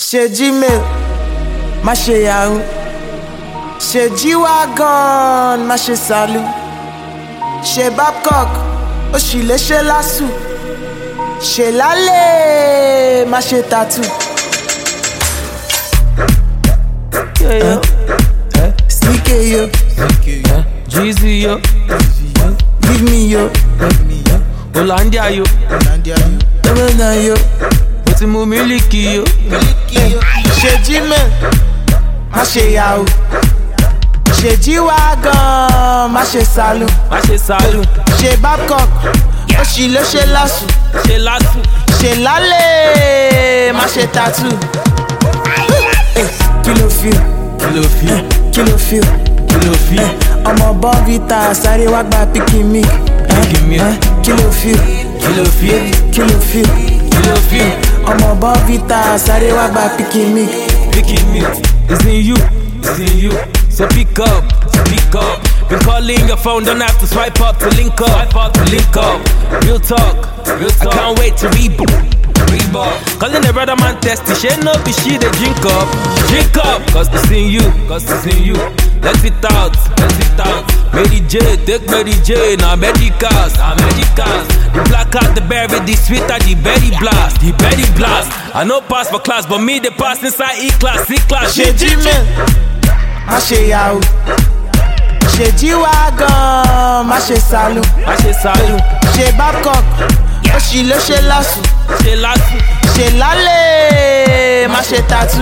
ṣe Gmail, má ṣe Yahoo, ṣe G-Wagon, má ṣe Salu, ṣe Babcock, ó sì lè ṣe LASU, ṣe lálẹ́, má ṣe tattoo. CK yo, Jeezy yo, give me yo, Hollandia yo, Emena yo, mo ti mu mílìkì yo. ṣe Gmail, má ṣe Yahoo, ṣe G-Wagon, má ṣe Salu, Má ṣe Salu, ṣe Babcock, ó sì lè ṣe LASU, ṣe LASU, ṣe lálẹ́, má ṣe tattoo. Kí ló feel? kí ló fi, Kí ló feel? kí ló fi, Ọmọ Bọ́ǹvítà sáré wá gba pikin milk. Pikin milk. Kí ló feel? kí ló fi, Kí ló feel? kí ló fi, Ọmọ Bọ́ǹvítà sáré wá gba pikin milk. pikin milk. It's in you, it's in you. So pick up, pick up. Been calling your phone, don't have to swipe up to link up, link up. Real talk, real talk. I can't wait to reboot. Calling the brother man testy, she no be she they drink up, cause it's in you, let it out, Mary J, take Mary J, now medicals, the black out, the berry, the sweeter, the berry blast, I no pass for class, but me they pass inside E-class, Ṣe Gmail, má ṣe Yahoo, ṣe G-Wagon, má ṣe Salu, I say Salu, ṣe Babcock, ó sì lè ṣe LASU, say LASU, ṣe lálẹ́, má ṣe tattoo.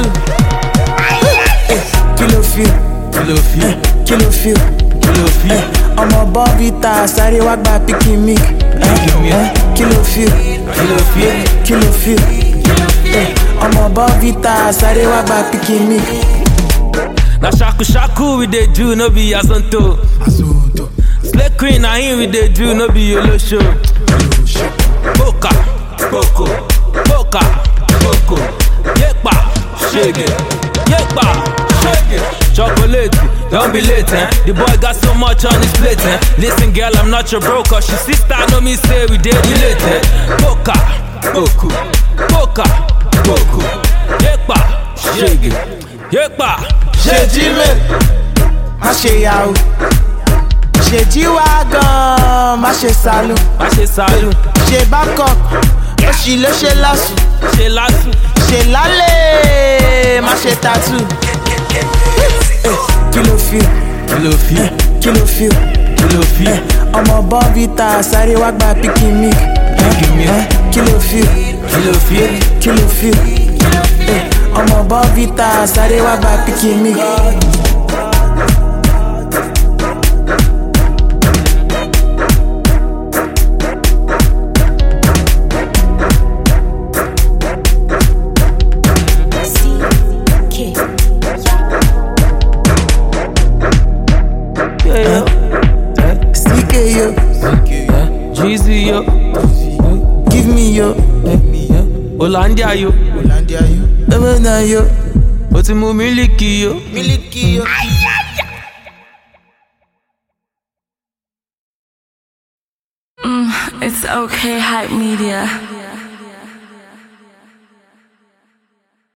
Kí ló feel? kí ló fi, Kí ló feel? kí ló fi, Ọmọ Bọ́ǹvítà sáré wá gba pikin milk. Kí ló feel? kí ló fi, Kí ló feel? Ọmọ Bọ́ǹvítà sáré wá gba pikin milk. na shaku we dey do, no be asonto. Slay queen, na him we dey do, no be yolo show. Boka, boko, boka, boko. Yepa, shege, yepa, shege. Chocolate, don't be late, eh? The boy got so much on his plate, eh? Listen, girl, I'm not your broker. She sister know me say we dey relate, eh? Boka, boko, boka, boko. Yepa, shege, yepa. Ṣe Gmail, má ṣe Yahoo, ṣe G-Wagon, má ṣe Salu, Má ṣe Salu, ṣe Babcock, ó sì lè ṣe LASU, ṣe LASU, ṣe lálẹ́, má ṣe tattoo. Kí ló feel? kí ló fi, Kí ló feel? kí ló fi, Ọmọ Bọ́ǹvítà sáré wá gba pikin milk. Kí ló feel? kí ló fi, Kí ló feel? Ọmọ Bọ́ǹvítà sáré wá gba pikin milk. CK yo, Jeezy yo, give me yo, Hollandia yo, Emena yo, mo ti mu mílìkì yo. It's okay, hype media.